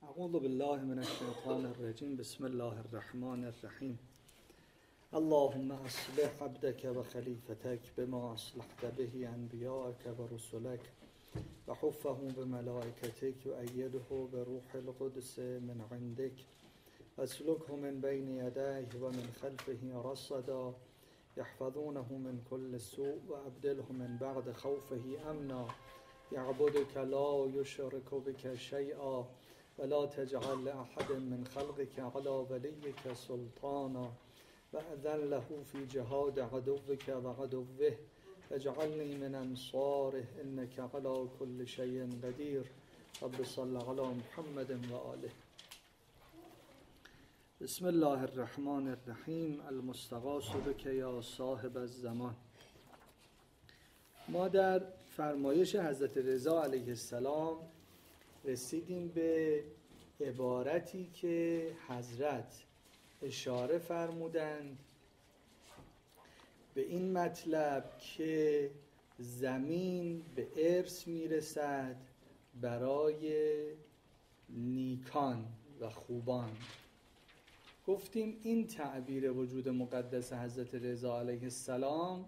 اعوذ بالله من الشیطان الرجیم. بسم الله الرحمن الرحیم. اللهم اصلح عبدك و خلیفتك بما اصلحت به انبیاءك و رسلك و حفه بملائکتك و ایده بروح القدس من عندك و اسلکه من بین یدیه و من خلفه رصدا یحفظونه من كل سوء و ابدله من بعد خوفه امنا یعبدك لا یشرک بك شیئا ولا تجعل لأحد من خلقك على وليك سلطانا وأذن له في جهاد عدوك وعدوه واجعلني من أنصاره إنك على كل شيء قدير. رب صل على محمد وآله. بسم الله الرحمن الرحیم. المستغاث بك یا صاحب الزمان. ما در فرمایش حضرت رضا علیه السلام رسیدیم به عبارتی که حضرت اشاره فرمودند به این مطلب که زمین به ارث میرسد برای نیکان و خوبان. گفتیم این تعبیر وجود مقدس حضرت رضا علیه السلام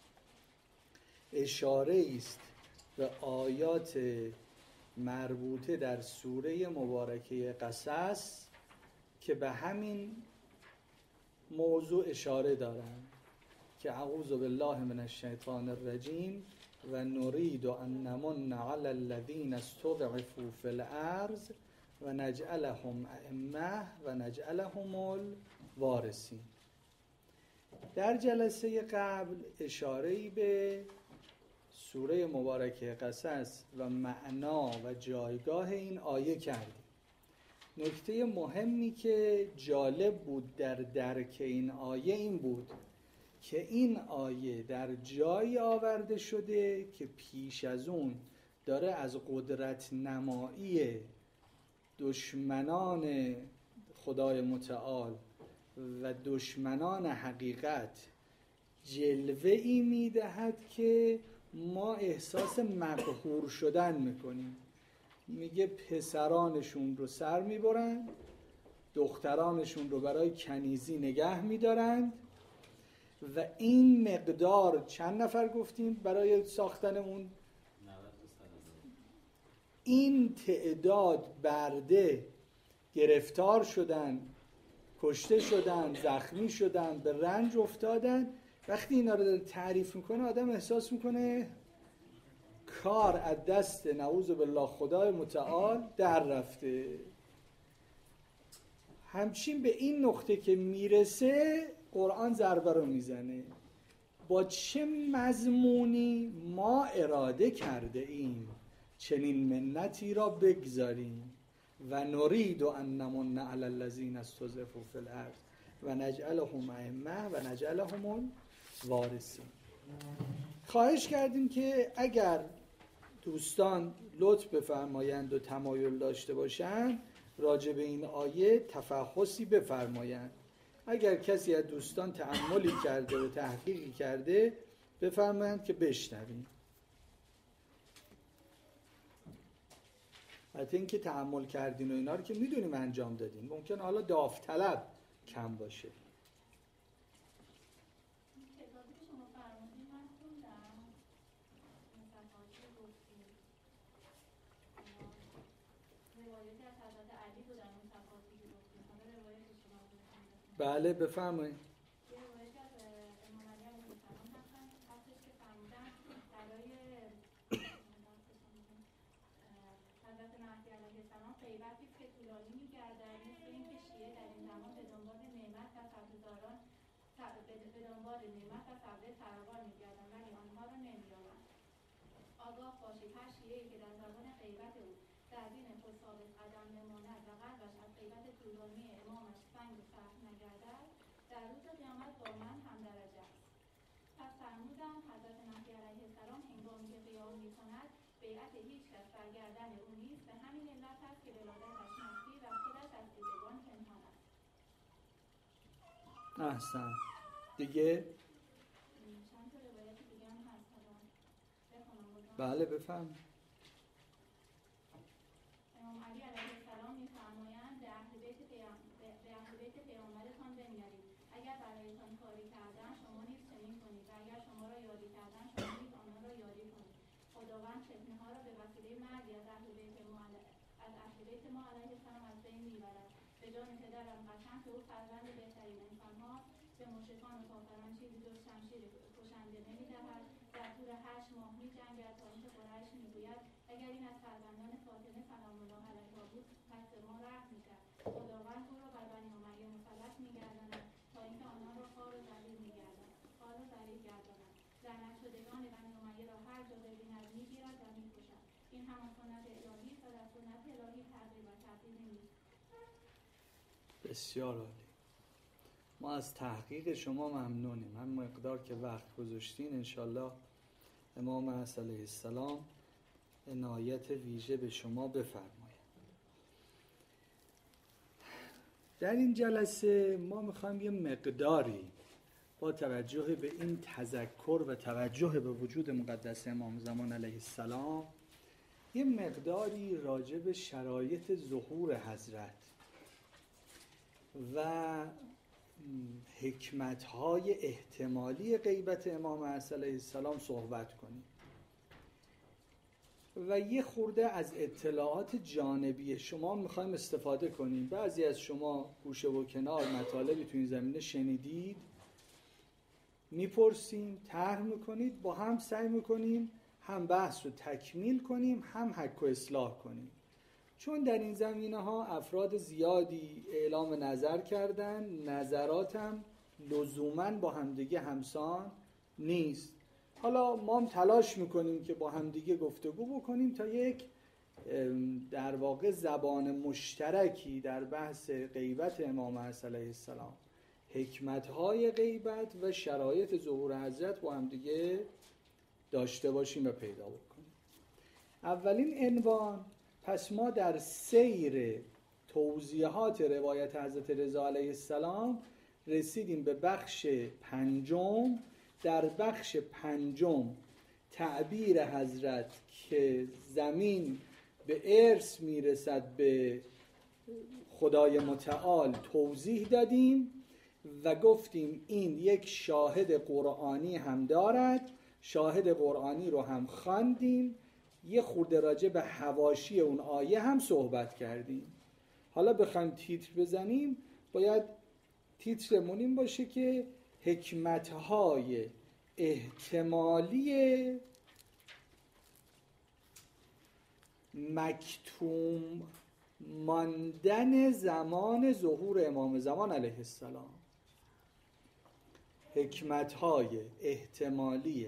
اشاره است به آیات مربوطه در سوره مبارکه قصص که به همین موضوع اشاره دارند که اعوذ بالله من الشیطان الرجیم و نرید ان نمن علی الذین استضعفوا فی الارض و نجعلهم ائمه و نجعلهم الوارثین. در جلسه قبل اشاره‌ای به سوره مبارکه قصص و معنا و جایگاه این آیه کردیم. نکته مهمی که جالب بود در درک این آیه این بود که این آیه در جایی آورده شده که پیش از اون داره از قدرت نمایی دشمنان خدای متعال و دشمنان حقیقت جلوه ای میدهد که ما احساس مقهور شدن میکنیم. میگه پسرانشون رو سر میبرن، دخترانشون رو برای کنیزی نگه میدارند و این مقدار چند نفر گفتیم برای ساختن اون؟ این تعداد برده گرفتار شدن، کشته شدن، زخمی شدن، به رنج افتادن. وقتی اینا رو تعریف میکنه آدم احساس میکنه کار از دست نعوذ بالله خدای متعال در رفته. همچین به این نقطه که میرسه قرآن ضربه رو میزنه. با چه مضمونی ما اراده کرده ایم چنین منتی را بگذاریم و نرید ان نمن علی الذین استضعفوا فی الارض و نجعلهم ائمه و نجعلهم الوارثین. خواهش کردیم که اگر دوستان لطف بفرمایند و تمایل داشته باشند راجع به این آیه تفحصی بفرمایند. اگر کسی از دوستان تأملی کرده و تحقیقی کرده بفرمایند که بشنویم. حتی این که تأمل کردین و اینا رو که میدونیم انجام دادین، ممکن حالا داوطلب کم باشه. بله بفرمایید. غیبتی که طولانی می‌گردد مثل اینکه شیعه در این زمان به دنبال نعمت و سبزه‌زاران به دنبال نعمت و سبزه فراوان می‌گردند ولی آنها را نمی‌یابند. آگاه باشید هر شیعه‌ای که در زمان غیبت او در دین خود ثابت قدم بماند و قلبش از غیبت طولانی امامش سنگ و سخت نگردد در روز قیامت با من هم درجه است. پس فرمودند حضرت مهدی علیه السلام هنگامی که قیام می‌کند بیعت هیچ کس بر گردن او نیست، به همین علت است که ولادتش مخفی و خودش از دیدگان پنهان است. احسن. دیگه؟ چند تا روایت دیگه هم هست. بله بفهم. امام علی علیه السلام می‌فرمایند گفتند که او فرزند بهترین انسان‌ها به مشرکان و کافران چیزی جز شمشیر کشنده نمی‌دهد. در طول 8 ماه می‌جنگد تا اینکه قریش می‌گوید اگر این از فرزندان فاطمه سلام الله علیها بود پس به ما رحم می‌کرد. خداوند او را بر بنی امیه مسلط می‌گرداند تا اینکه آنان را خوار و ذلیل گرداند. لعنت شدگان بنی امیه را هر جا ببیند می‌گیرد و می‌کشد. این همان سنت الهی است و در سنت الهی تغییر و تبدیل نیست. بسیار عالی. ما از تحقیق شما ممنونیم. هم مقدار که وقت گذاشتین انشالله امام عصر علیه السلام عنایت ویژه به شما بفرمایید. در این جلسه ما میخوایم یه مقداری با توجه به این تذکر و توجه به وجود مقدس امام زمان علیه السلام یه مقداری راجع به شرایط ظهور حضرت و حکمت‌های احتمالی غیبت امام عصر علیه السلام صحبت کنیم و یه خورده از اطلاعات جانبی شما میخوایم استفاده کنیم. بعضی از شما گوشه و کنار مطالبی تو این زمینه شنیدید، میپرسیم، طرح میکنید، با هم سعی میکنیم هم بحث رو تکمیل کنیم هم حک و اصلاح کنیم. چون در این زمینه ها افراد زیادی اعلام نظر کردن، نظراتم لزوماً با همدیگه همسان نیست. حالا ما هم تلاش میکنیم که با همدیگه گفتگو بکنیم تا یک در واقع زبان مشترکی در بحث غیبت امام عصر علیه السلام، حکمت‌های غیبت و شرایط ظهور حضرت با همدیگه داشته باشیم و پیدا بکنیم. اولین عنوان، پس ما در سیر توضیحات روایت حضرت رضا علیه السلام رسیدیم به بخش پنجم. در بخش پنجم تعبیر حضرت که زمین به ارث میرسد به خدای متعال توضیح دادیم و گفتیم این یک شاهد قرآنی هم دارد. شاهد قرآنی رو هم خواندیم، یه خورده راجع به حواشی اون آیه هم صحبت کردیم. حالا بخوایم تیتر بزنیم باید تیترمون این باشه که حکمت‌های احتمالی مکتوم ماندن زمان ظهور امام زمان علیه السلام. حکمت‌های احتمالی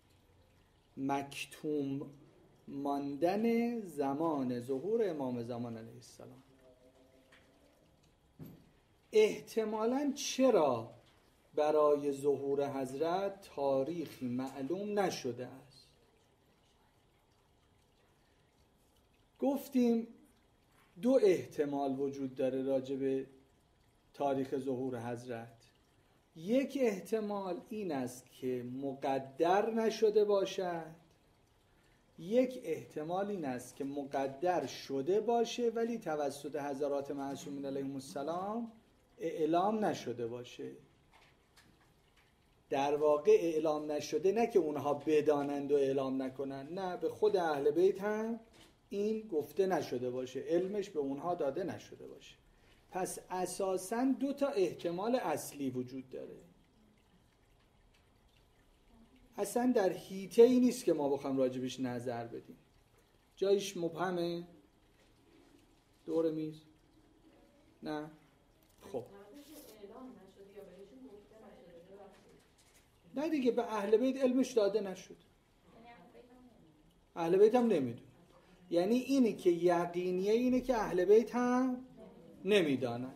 مکتوم ماندن زمان ظهور امام زمان علیه السلام. احتمالاً چرا برای ظهور حضرت تاریخی معلوم نشده است؟ گفتیم دو احتمال وجود داره راجع به تاریخ ظهور حضرت. یک احتمال این است که مقدر نشده باشد، یک احتمال این است که مقدر شده باشه ولی توسط حضرات معصومین علیهم السلام اعلام نشده باشه. در واقع اعلام نشده، نه که اونها بدانند و اعلام نکنند، نه، به خود اهل بیت هم این گفته نشده باشه، علمش به اونها داده نشده باشه. پس اساساً دو تا احتمال اصلی وجود داره. اصلا در حیطه ای نیست که ما بخوام راجبش نظر بدیم. جایش مبهمه؟ دور میز؟ نه؟ خب نه دیگه، به اهل بیت علمش داده نشد، اهل بیت هم نمیدون. یعنی اینی که یقینیه اینه که اهل بیت هم نمیدانن.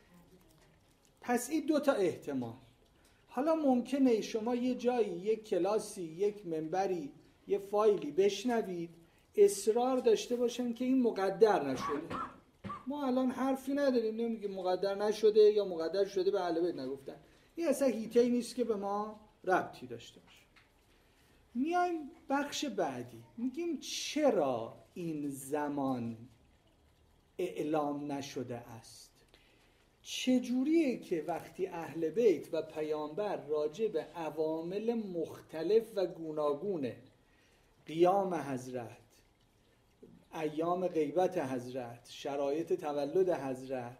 پس این دو تا احتمال. حالا ممکنه شما یه جایی، یک کلاسی، یک منبری، یه فایلی بشنوید اصرار داشته باشن که این مقدر نشده. ما الان حرفی نداریم، نمیگیم مقدر نشده یا مقدر شده به اهل بیت نگفتن. این اصلا هیته‌ای نیست که به ما ربطی داشته باشه. میایم بخش بعدی، میگیم چرا این زمان اعلام نشده است؟ چجوریه که وقتی اهل بیت و پیامبر راجع به عوامل مختلف و گوناگون قیام حضرت، ایام غیبت حضرت، شرایط تولد حضرت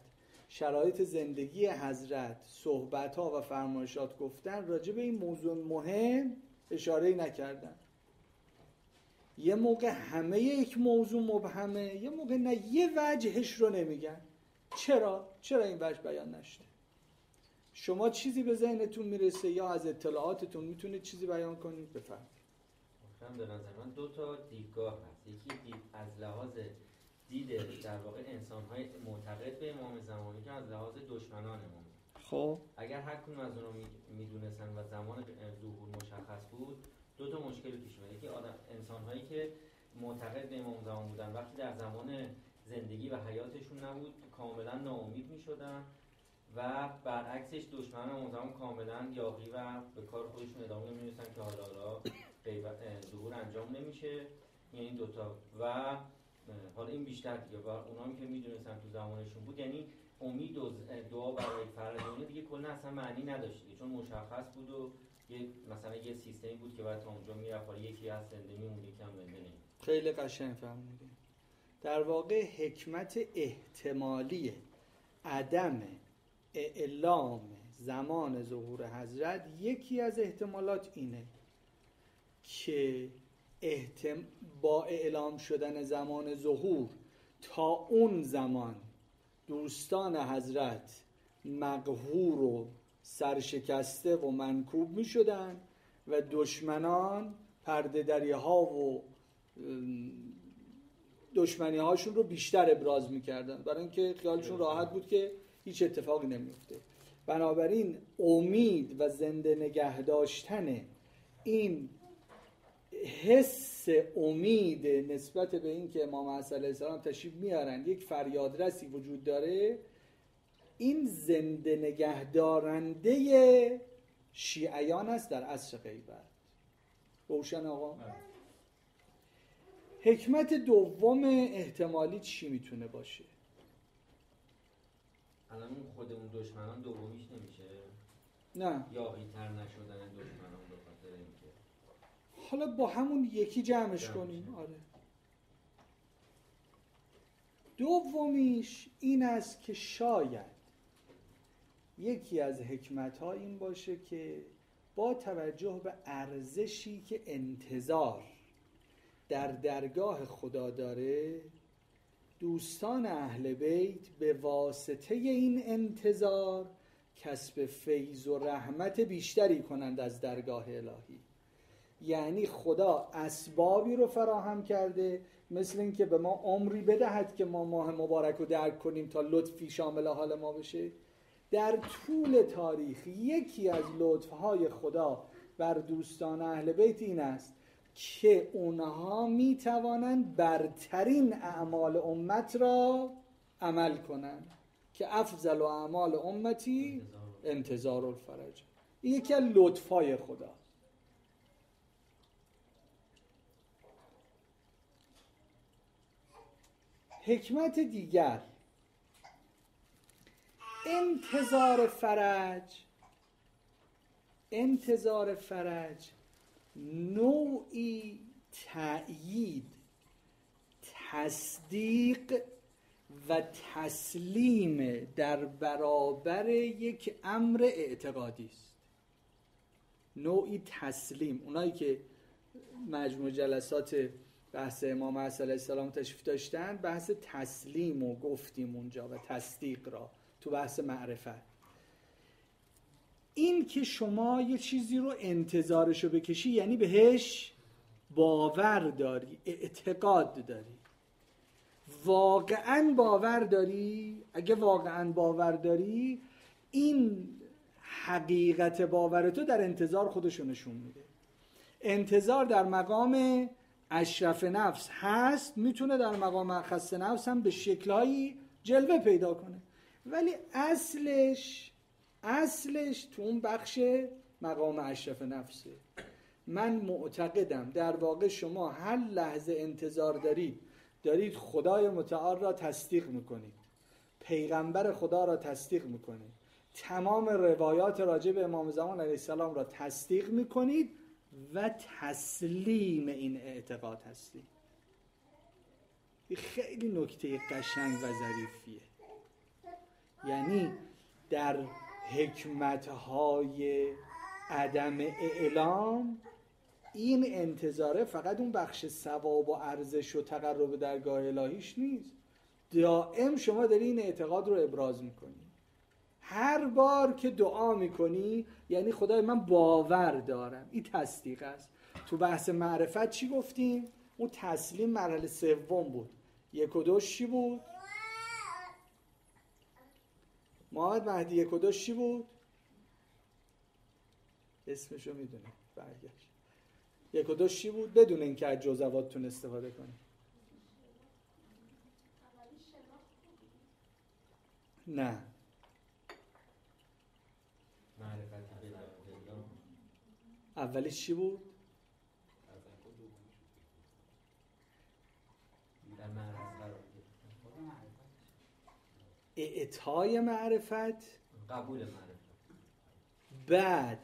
شرایط زندگی حضرت، صحبت‌ها و فرمایشات گفتن، راجع به این موضوع مهم اشاره‌ای نکردن. یه موقع همه یک موضوع مبهمه، یه موقع نه، یه وجهش رو نمیگن. چرا این وجه بیان نشده؟ شما چیزی به ذهنتون میرسه یا از اطلاعاتتون میتونید چیزی بیان کنید؟ بفرمایید. من به نظر من دو تا دیدگاه هست. یکی از لحاظ دید در واقع انسان‌های معتقد به امام زمانی که از لحاظ دشمنان امام. خب اگر هر کدوم از اونها میدونستن و زمان ظهور مشخص بود، دو تا مشکل پیش میاد. یکی انسان‌هایی که معتقد به امام زمان بودن وقتی در زمان زندگی و حیاتشون نبود کاملا ناامید میشدن و برعکسش دشمنان امام زمان کاملا یاغی و به کار خودشون ادامه نمی‌دادن که حالا ظهور انجام نمیشه. یعنی دوتا و حالا این بیشتر دیگه و اونایی که میدونستن تو زمانشون بود، یعنی امید و دعا برای فرزانه دیگه کلا اصلا معنی نداشت دیگه، چون مشخص بود و مثلا یه سیستمی بود که بعد تا اونجا میرفت، یکی از زنده میمونه یکی هم زنده نمیمونه. خیلی قشنگ فهمیدین. در واقع حکمت احتمالی عدم اعلام زمان ظهور حضرت، یکی از احتمالات اینه که با اعلام شدن زمان ظهور تا اون زمان دوستان حضرت مقهور و سرشکسته و منکوب می شدن و دشمنان پرده دری ها و دشمنی هاشون رو بیشتر ابراز می کردن، برای اینکه خیالشون راحت بود که هیچ اتفاقی نمیفته. بنابراین امید و زنده نگه داشتن این حس امید نسبت به این که امام حسن علیه السلام تشریف میارن، یک فریادرسی وجود داره، این زنده نگه دارنده شیعیان است در عصر غیبت. روشن آقا؟ حکمت دوم احتمالی چی میتونه باشه؟ الان خود اون دشمنان دومیش نمیشه؟ نه، یاغی تر نشدن دشمنان به خاطر اینکه حالا با همون یکی جمعش کنیم. آره. دومیش این است که شاید یکی از حکمت‌ها این باشه که با توجه به ارزشی که انتظار در درگاه خدا داره، دوستان اهل بیت به واسطه این انتظار کسب فیض و رحمت بیشتری کنند از درگاه الهی. یعنی خدا اسبابی رو فراهم کرده، مثل این که به ما عمری بدهد که ما ماه مبارک رو درک کنیم تا لطفی شامل حال ما بشه. در طول تاریخ یکی از لطفهای خدا بر دوستان اهل بیت این است که اونها میتوانند برترین اعمال امت را عمل کنند، که افضل اعمال امتی انتظار الفرج. این یکی از لطفهای خدا. حکمت دیگر، انتظار فرج نوعی تأیید، تصدیق و تسلیم در برابر یک امر اعتقادی است. نوعی تسلیم. اونایی که مجموع جلسات بحث امام حسن علیه السلام تشریف داشتن، بحث تسلیم و گفتیم اونجا و تصدیق را تو بحث معرفت. این که شما یه چیزی رو انتظارشو بکشی یعنی بهش باور داری، اعتقاد داری، واقعاً باور داری. اگه واقعاً باور داری، این حقیقت باور تو در انتظار خودشو نشون میده. انتظار در مقام اشرف نفس هست، میتونه در مقام اخص نفس هم به شکلهایی جلوه پیدا کنه، ولی اصلش تو اون بخش مقام اشرف نفسه. من معتقدم در واقع شما هر لحظه انتظار دارید خدای متعال را تصدیق میکنید، پیغمبر خدا را تصدیق میکنید، تمام روایات راجع به امام زمان علیه السلام را تصدیق میکنید و تسلیم این اعتقاد هستید. خیلی نکته قشنگ و ظریفیه. یعنی در حکمتهای عدم اعلام این انتظاره فقط اون بخش ثواب و ارزش و تقرب درگاه الهیش نیست، دائم شما داری این اعتقاد رو ابراز میکنی. هر بار که دعا میکنی یعنی خدای من باور دارم، این تصدیق است. تو بحث معرفت چی گفتیم؟ اون تسلیم مرحله سوم بود. 1 و 2 چی بود؟ محمد مهدی 1 و 2 چی بود؟ اسمشو میدونه برگشت. 1 و 2 چی بود؟ بدون اینکه از جزواتتون استفاده کنید. نه اولیش چی بود؟ اعطای معرفت، قبول معرفت. بعد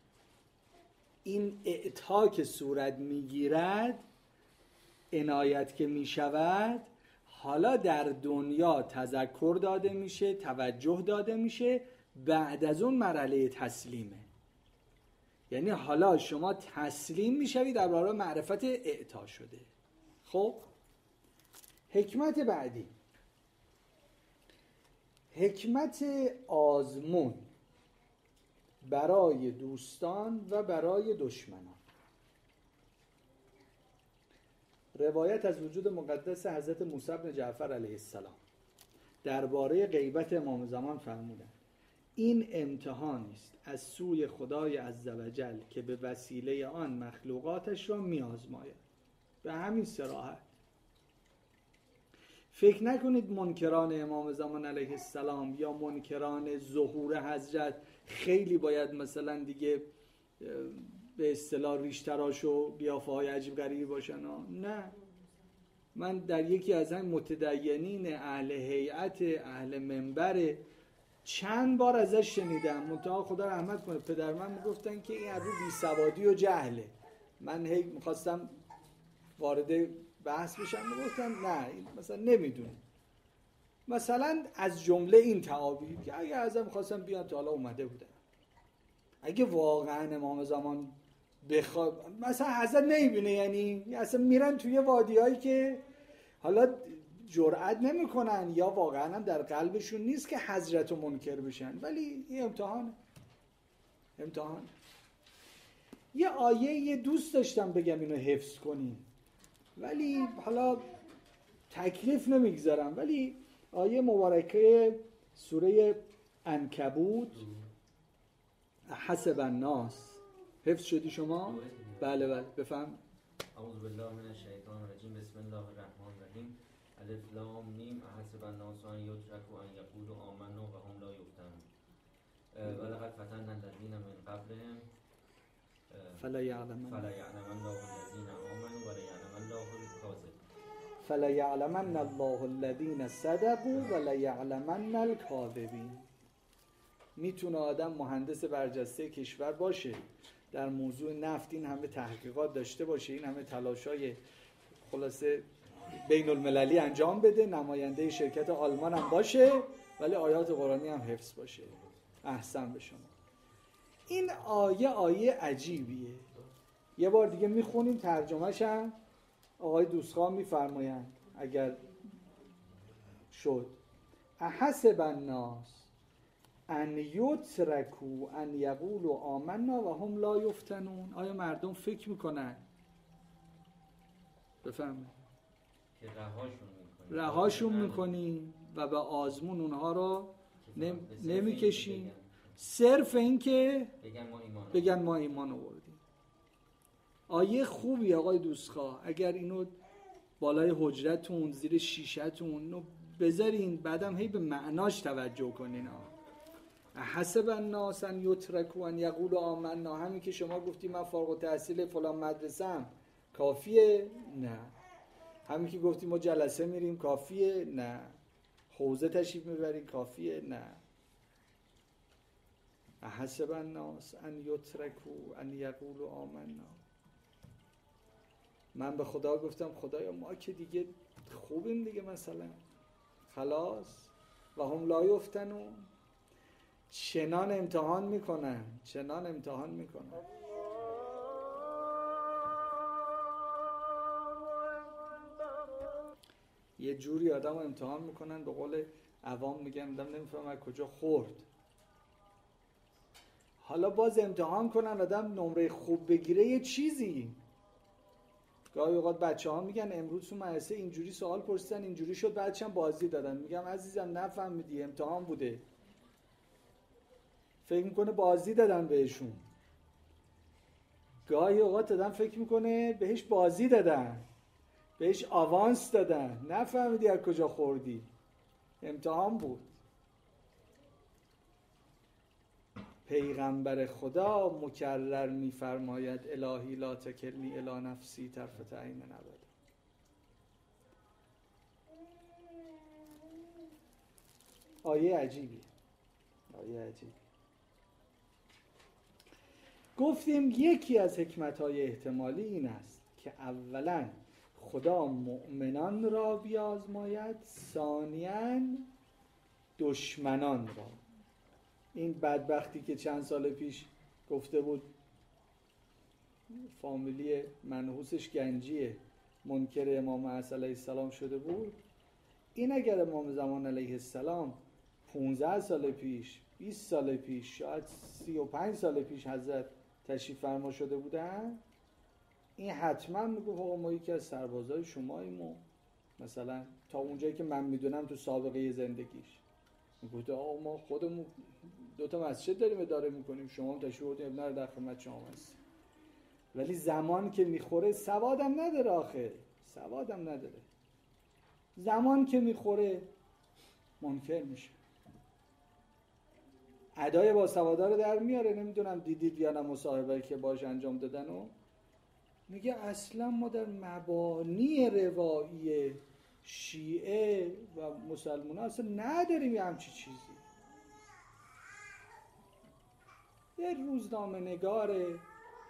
این اعطا که صورت میگیرد، عنایت که میشود، حالا در دنیا تذکر داده میشه، توجه داده میشه، بعد از اون مرحله تسلیمه. یعنی حالا شما تسلیم میشوید در برابر معرفت اعطا شده. خب حکمت بعدی، حکمت آزمون برای دوستان و برای دشمنان. روایت از وجود مقدس حضرت موسی بن جعفر علیه السلام درباره غیبت امام زمان فرمودند این امتحانی است از سوی خدای عزوجل که به وسیله آن مخلوقاتش را می‌آزماید. به همین صراحت. فکر نکنید منکران امام زمان علیه السلام یا منکران ظهور حضرت خیلی باید مثلا دیگه به اصطلاح ریش تراش و قیافه‌های عجیب غریبی باشن. نه، من در یکی از این متدینین اهل هیئت اهل منبر چند بار ازش شنیدم، منتها خدا رحمت کنه پدر من میگفتن که این از رو بیسوادی و جهله. من هی میخواستم وارد بحث بشم، میگفتم نه این مثلا نمیدونه. مثلا از جمله این تعابیر که اگه ازم میخواستم بیان تا حالا اومده بودن. اگه واقعا امام زمان بخواد مثلا حضرت نمیبینه، یعنی اصلا میرن توی وادیایی که حالا جرئت نمیکنن یا واقعا هم در قلبشون نیست که حضرت رو منکر بشن، ولی این امتحان. یه آیه دوست داشتم بگم اینو حفظ کنین ولی حالا تکلیف نمیگذارم، ولی آیه مبارکه سوره عنکبوت حسب الناس حفظ شدی شما؟ بله بفهم. اعوذ بالله من الشیطان الرجیم بسم الله الرحمن الرحیم الف لام میم حسب الناس ان یترکوا ان یقولوا آمنا و هم لا یفتنون ولقد فتنا الذین من قبلهم فلا یعلمن الله الذین آمنوا و لا یعلمن الله الکاذبین. فلا یعلمن الله الذین صدقوا و لا یعلمن الکاذبین. میتونه آدم مهندس برجسته کشور باشه، در موضوع نفت این همه تحقیقات داشته باشه، این همه تلاشای خلاصه بین المللی انجام بده، نماینده شرکت آلمان هم باشه، ولی آیات قرآنی هم حفظ باشه. احسن به شما. این آیه عجیبیه. یه بار دیگه میخونیم ترجمه‌ش هم آقای دوستخواه میفرمایند اگر شد. احسب الناس ان یترکوا ان یقولوا آمنا و هم لا یفتنون. آیا مردم فکر میکنن بفهمید که رهاشون میکنیم و به آزمون اونها رو نمیکشیم صرف این که بگن ما ایمان آوردیم. آیه خوبی آقای دوستخواه، اگر اینو بالای حجرتون زیر شیشتون بذارین بعدم هی به معناش توجه کنین. حسب الناس ان یترکوا ان یقولوا آمنا، همین که شما گفتی من فارغ التحصیل فلان مدرسه‌ام کافیه؟ نه. همین که گفتی ما جلسه میریم کافیه؟ نه. حوزه تشریف میبریم کافیه؟ نه. حسب الناس ان یترکوا ان یقولوا آمنا. من به خدا گفتم خدایا ما که دیگه خوبیم دیگه، مثلا خلاص و هم لا یفتنون. چنان امتحان میکنن. یه جوری آدم رو امتحان میکنن، به قول عوام میگن آدم نمیفهم از کجا خورد. حالا باز امتحان کنن آدم نمره خوب بگیره یه چیزی. گاهی اوقات بچه ها میگن امروز تو مدرسه اینجوری سوال پرسیدن اینجوری شد، بعدش هم بازی دادن. میگم عزیزم نفهمیدی، امتحان بوده. فکر میکنه بازی دادن بهشون. گاهی اوقات آدم فکر میکنه بهش بازی دادن، بهش آوانس دادن، نفهمیدی از کجا خوردی، امتحان بود. پیغمبر خدا مکرر میفرماید الهی لا تکلنی الی نفسی طرفة عین ابدا. آیه عجیبی. گفتیم یکی از حکمت‌های احتمالی این است که اولا خدا مؤمنان را بیازماید، ثانیاً دشمنان را. این بدبختی که چند سال پیش گفته بود فامیلی منحوسش گنجیه، منکر امام عصر علیه السلام شده بود، این اگر امام زمان علیه السلام 15 سال پیش، 20 سال پیش، شاید 35 سال پیش حضرت تشریف فرما شده بودن، این حتما میگفت آقا ما یکی از سربازای شماییم و مثلا تا اونجایی که من میدونم تو سابقه زندگیش میگفت آقا ما خودمون 2 مسجد داریم اداره میکنیم، شما هم تشریف بردیم ابن رو در خدمت شما هستیم. ولی زمان که میخوره سوادم نداره، آخه سوادم نداره. زمان که میخوره منکر میشه، ادای با سوادار در میاره. نمیدونم دیدید یا نه مصاحبه‌ای که باش انجام دادن و میگه اصلا ما در مبانی روایی شیعه و مسلمان اصلا نداریم یه همچی چیزی. یه روزنامه نگار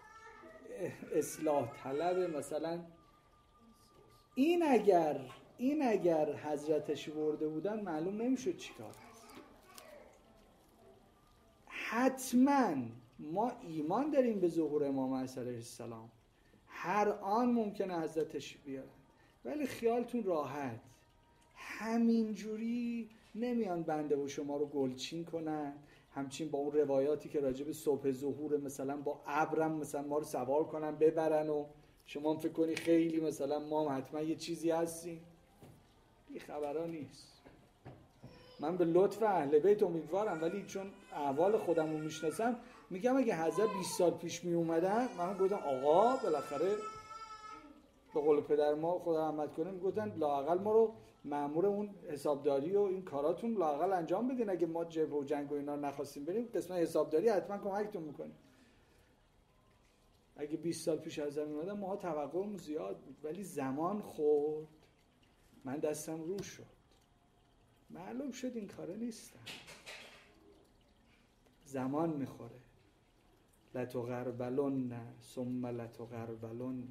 اصلاح طلب مثلا این اگر حضرتش برده بودن معلوم نمیشد چیکار هست. حتما ما ایمان داریم به ظهور امام علیه السلام، هر آن ممکنه حضرتش بیارن، ولی خیالتون راحت، همینجوری نمیان بنده و شما رو گلچین کنن، همچین با اون روایاتی که راجع به صبح ظهور مثلا با ابرم مثلا ما رو سوار کنن ببرن و شما فکر کنی خیلی مثلا ما حتما یه چیزی هستیم. این خبرها نیست. من به لطف اهل بیت امیدوارم، ولی چون احوال خودم رو میشناسم میگم اگه حضرت 20 سال پیش می اومدن من گفتم آقا بالاخره به قول پدر ما خدا رحمت کنه میگفتن لااقل ما رو مأمور اون حسابداری و این کاراتون لااقل انجام بدین، اگه ما جبهه و جنگ و اینا نخواستیم بریم قسمت حسابداری حتما کمکتون میکنیم. اگه 20 سال پیش از زمین اومدن ما توقعمون زیاد بود، ولی زمان خورد، من دستم رو شد، معلوم شد این کاره نیستم. زمان میخوره. لتغربلن ثم لتغربلن.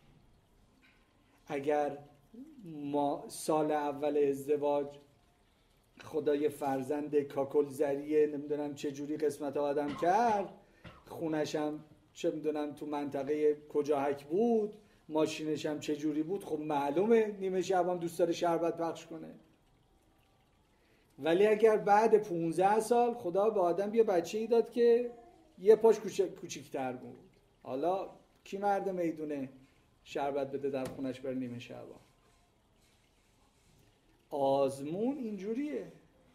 اگر ما سال اول ازدواج خدا یه فرزند کاکل زریه نمیدونم چه جوری قسمت آدم کرد، خونش هم چه میدونم تو منطقه کجاهک بود، ماشینش هم چه جوری بود، خب معلومه نیمه شب هم دوست داره شربت پخش کنه. ولی اگر بعد 15 سال خدا به آدم یه بچه‌ای داد که یه پاش کوچیک‌تر بود، حالا کی مرد میدونه شربت بده در خونش بر نیمه شبا؟ آزمون اینجوریه.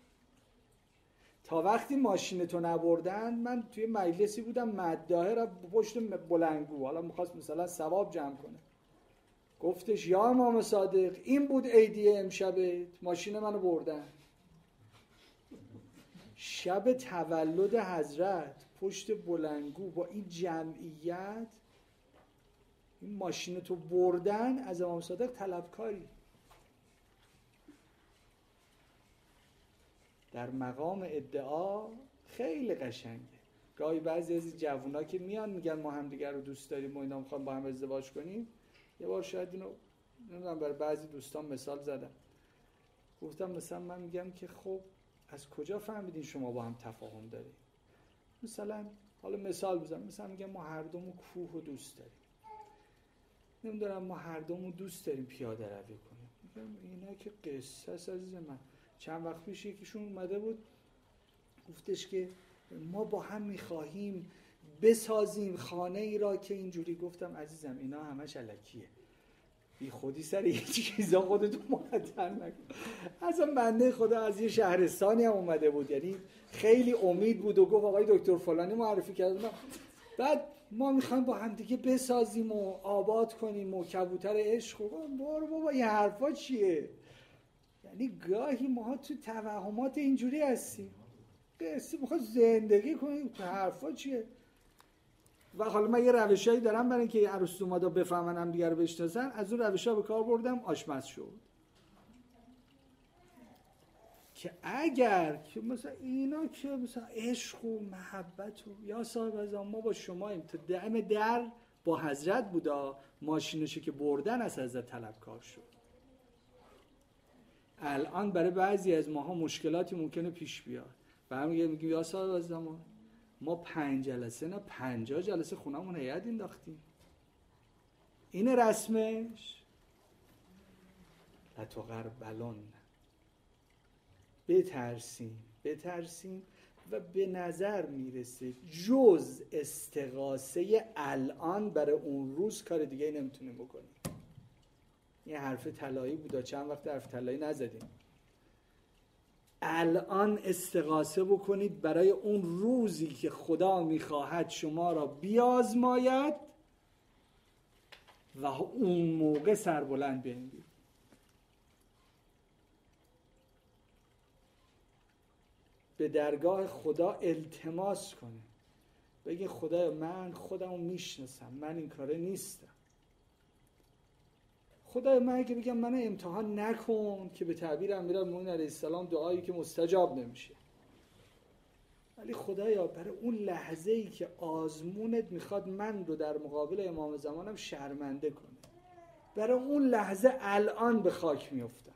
تا وقتی ماشینتو نبردن، من توی مجلسی بودم مداحه را پشت بلندگو، حالا میخواست مثلا ثواب جمع کنه، گفتش یا امام صادق این بود عیدی امشبت، ماشین منو بردن. شب تولد حضرت پشت بلندگو با این جمعیت این ماشینتو بردن، از امام صادق طلبکاری. در مقام ادعا خیلی قشنگه. گاهی بعضی از این جوونا که میان میگن ما همدیگر رو دوست داریم و اینا میخوام با هم ازدواج کنیم، یه بار شاید اینو نمیدونم برای بعضی دوستان مثال زدم، گفتم مثلا من میگم که خب از کجا فهمیدین شما با هم تفاهم دارید؟ مثلا حالا مثال بزنم، مثلا میگم ما هر دومون کوه رو دوست داریم، نمیدونم ما هر دومون دوست داریم پیاده روی کنیم. میگم اینا که قصه است عزیز من. چند وقت پیش یکیشون اومده بود گفتش که ما با هم میخواهیم بسازیم خانه ای را که اینجوری. گفتم عزیزم اینا همش الکیه، بی خودی سر یه چیزا خودتون معطل نکن. اصلا بنده خدا از یه شهرستانی هم اومده بود، یعنی خیلی امید بود و گفت آقای دکتر فلانی معرفی کرد. بعد ما میخوایم با هم دیگه بسازیم و آباد کنیم و کبوتر عشق. برو بابا این حرفا چیه؟ یعنی گاهی ما تو توهمات اینجوری هستیم، قصه میخواد زندگی کنیم، تو حرفا چیه؟ و حالا من یه روشایی دارم برای اینکه عروس اومدا بفهمن هم دیگه رو بشناسن، از اون روشا به کار بردم آشپز شد. که اگر که مثلا اینا که مثلا عشق و محبت و یا صاحب از ما با شماییم تا دم در با حضرت بودا، ماشینشو که بردن از حضرت طلبکار شد. الان برای بعضی از ماها مشکلاتی ممکنه پیش بیاد، برمیگردیم میگیم یا صاحب از ما 5 جلسه نه 50 جلسه خونمون هیئت انداختیم. این رسمش لتغربلن. بترسیم و به نظر میرسه جز استغاثه الان برای اون روز کار دیگه نمیتونیم بکنیم. این حرف طلایی بودا، چند وقت حرف طلایی نزدیم. الان استغاثه بکنید برای اون روزی که خدا میخواهد شما را بیازماید و اون موقع سربلند بیایید. به درگاه خدا التماس کنه، بگی خدایا من خودمو میشناسم، من این کاره نیستم. خدایا من اگه بگم منو امتحان نکن، که به تعبیر امیرالمومنین علیه السلام دعایی که مستجاب نمیشه، ولی خدایا برای اون لحظه‌ای که آزمونت میخواد من رو در مقابل امام زمانم شرمنده کنه، برای اون لحظه الان به خاک میافتم.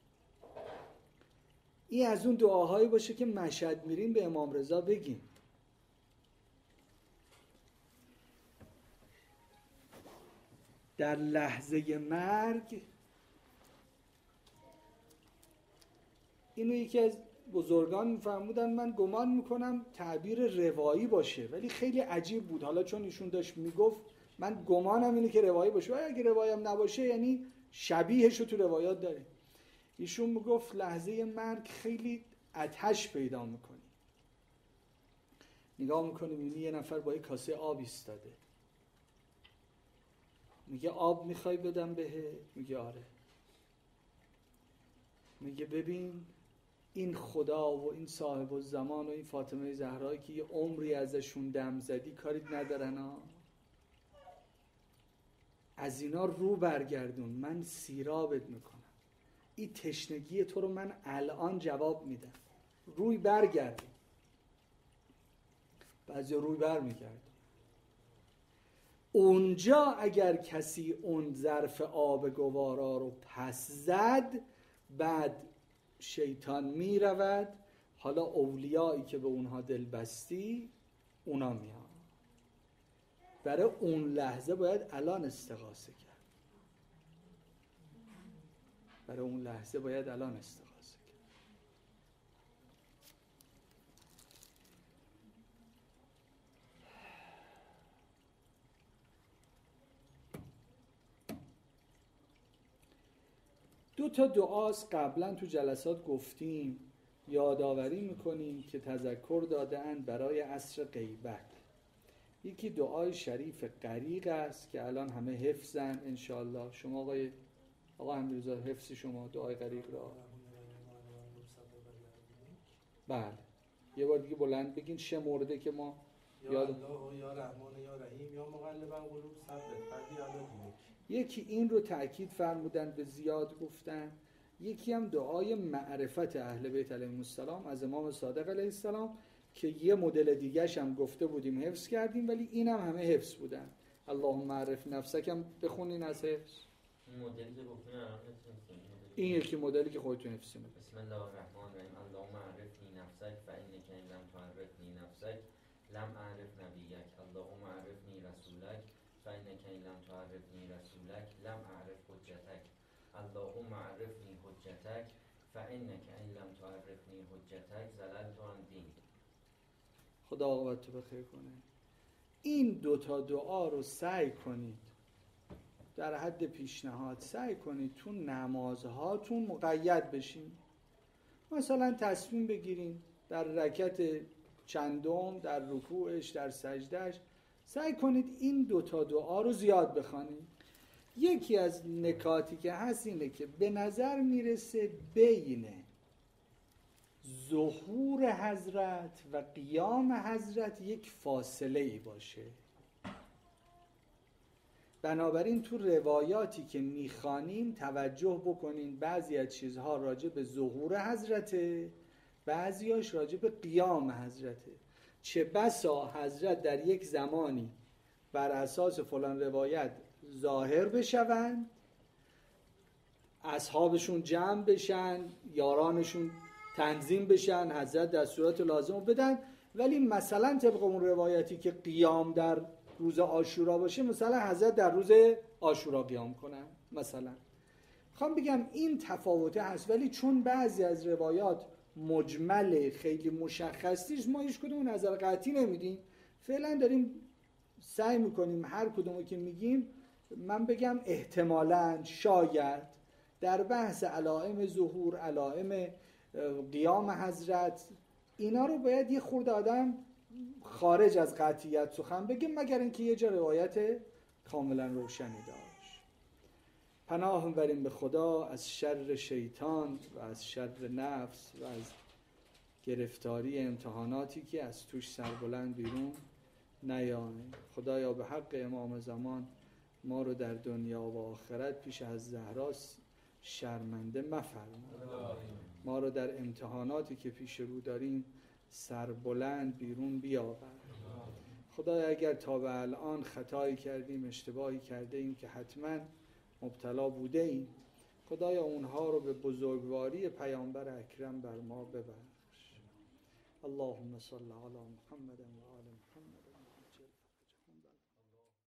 این از اون دعاهایی باشه که مشهد میریم به امام رضا بگیم. در لحظه مرگ اینو یکی از بزرگان میفرمودن، من گمان میکنم تعبیر روایی باشه ولی خیلی عجیب بود. حالا چون ایشون داشت میگفت من گمانم اینه که روایی باشه، و اگه روایی هم نباشه یعنی شبیهش رو تو روایات داره. ایشون میگفت لحظه مرگ خیلی آتش پیدا میکنی، نگاه میکنی میبینی یه نفر با یه کاسه آب ایستاده، میگه آب میخوای بدم بهت؟ میگه آره. میگه ببین این خدا و این صاحب الزمان و این فاطمه زهرایی که یه عمری ازشون دم زدی کاریت ندارن ها، از اینا رو برگردون، من سیرابت میکنم. این تشنگی تو رو من الان جواب میدم، روی برگردون. بعضی روی برمیگردون. اونجا اگر کسی اون ظرف آب گوارا رو پس زد، بعد شیطان میرود، حالا اولیایی که به اونها دل بستی اونا میان. برای اون لحظه باید الان استغاثه کرد. برای اون لحظه باید الان استغاثه کرد. دو تا دعاست قبلا تو جلسات گفتیم، یادآوری میکنیم که تذکر دادن برای عصر غیبت. یکی دعای شریف غریق است که الان همه حفظن انشالله. شما آقا امیررضا حفظ شما دعای غریق را؟ بله یه بار دیگه بلند بگین شمرده که ما یا الله یا رحمان یا رحیم یا مقلب القلوب ثبت قلبی علی دینک. یکی این رو تأکید فرمودن، به زیاد گفتن. یکی هم دعای معرفت اهل بیت علیهم السلام از امام صادق علیه السلام که یه مدل دیگه‌ش هم گفته بودیم حفظ کردیم، ولی اینم همه حفظ بودن. اللهم عرف نفسک هم بخونین از حفظ. مدلی که گفتین این یکی مدلی که خودتون حفظ کنید. بسم الله الرحمن الرحیم اللهم عرفنی فإنك إن لم تعرفني رسولك لم أعرف حجتك اللهم عرفني حجتك فإنك إن لم تعرفنی حجتک زللت عن دینی. خدا عاقبت رو بخیر کنه. این دوتا دعا رو سعی کنید در حد پیشنهاد سعی کنید تو نمازهاتون مقید بشین. مثلا تصمیم بگیرین در رکعت چندم، در رکوعش، در سجدهش سعی کنید این دوتا دعا رو زیاد بخوانید. یکی از نکاتی که هست اینه که به نظر میرسه بین ظهور حضرت و قیام حضرت یک فاصله ای باشه. بنابراین تو روایاتی که میخوانیم توجه بکنین بعضی از چیزها راجع به ظهور حضرته، بعضیاش راجع به قیام حضرته. چه بسا حضرت در یک زمانی بر اساس فلان روایت ظاهر بشوند، اصحابشون جمع بشن، یارانشون تنظیم بشن، حضرت دستورات لازم بدن، ولی مثلا طبق اون روایتی که قیام در روز عاشورا باشه مثلا حضرت در روز عاشورا قیام کنن مثلا. میخوام بگم این تفاوته هست، ولی چون بعضی از روایات مجمل خیلی مشخص نیست ما هیچ کدوم نظر قطعی نمیدیم. فعلا داریم سعی میکنیم هر کدومو که میگیم من بگم احتمالاً شاید در بحث علائم ظهور، علائم قیام حضرت، اینا رو باید یه خورده آدم خارج از قطعیت سخن بگه، مگر اینکه یه جا روایت کاملا روشنی داشت. پناه میبریم به خدا از شر شیطان و از شر نفس و از گرفتاری امتحاناتی که از توش سربلند بیرون نیامد. خدایا به حق امام زمان ما رو در دنیا و آخرت پیش از زهرا شرمنده مفرما. ما رو در امتحاناتی که پیش رو داریم سربلند بیرون بیاور. خدایا اگر تا به الان خطایی کردیم، اشتباهی کرده ایم که حتما مبتلا بوده ایم، خدایا اونها رو به بزرگواری پیامبر اکرم بر ما ببخش. اللهم صل علی محمد و